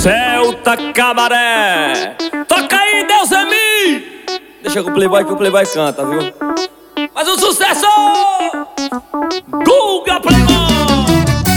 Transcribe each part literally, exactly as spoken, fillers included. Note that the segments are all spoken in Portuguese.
Celta Cabaré. Toca aí, Deus é mim. Deixa com o Playboy que o Playboy canta, viu? Faz um sucesso! Guga Playboy.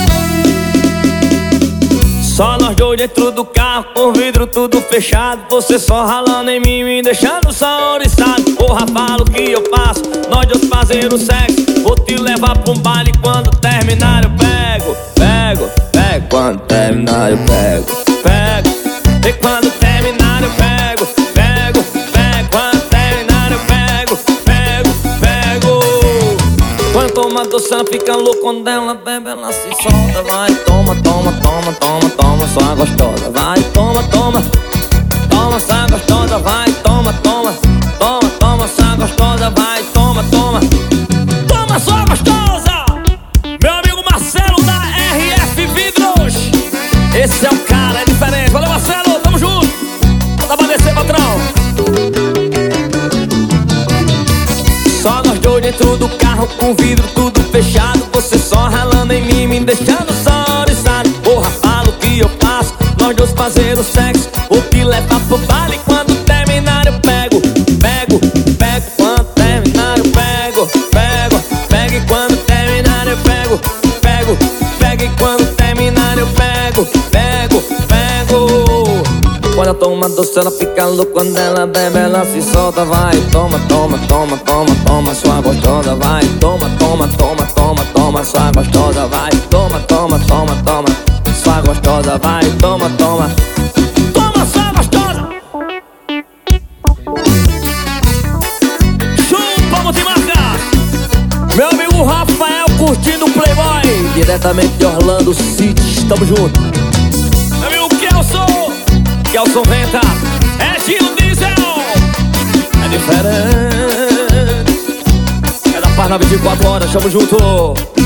Só nós dois dentro do carro, com o vidro tudo fechado. Você só ralando em mim, me deixando só oriçado. Porra, fala o que eu faço, nós dois fazendo sexo. Vou te levar pra um baile, quando terminar eu pego. Pego, pego, quando terminar eu pego. Pego, e quando terminar eu pego. Pego, pego, quando terminar eu pego. Pego, pego. Quando toma doce ela fica louca, quando ela bebe ela se solta. Vai, toma, toma, toma, toma, toma, só gostosa. Vai, toma, toma, toma, só gostosa. Vai, toma, toma, toma, toma, só gostosa. Vai, toma, toma, toma, só gostosa. Meu amigo Marcelo da R F Vidros, esse é o cara, é diferente. Valeu, Marcelo, tamo junto. Dá pra descer, patrão. Só nós dois dentro do carro, com o vidro tudo fechado. Você só ralando em mim, me deixando só oriçado. Porra, fala o que eu faço, nós dois fazendo sexo. Vou te levar pro baile, quando terminar eu pego. Pego, pego, quando terminar eu pego. Pego, pego e quando terminar eu pego. Pego, pego e quando terminar eu pego. Pego, pego. Quando ela toma doce ela fica louca, quando ela bebe ela se solta. Vai, toma, toma, toma, toma, toma, sua gostosa. Vai, toma, toma, toma, toma, toma, sua gostosa. Vai, toma, toma, toma, toma, sua gostosa. Vai, toma, toma, toma, sua gostosa. Chupa, multimarca. Meu amigo Rafael curtindo o Playboy, diretamente de Orlando City, tamo junto. Meu amigo Kelson, Kelson Venta, é Gilo Diesel. É diferente, é da Parna vinte e quatro horas, tamo junto.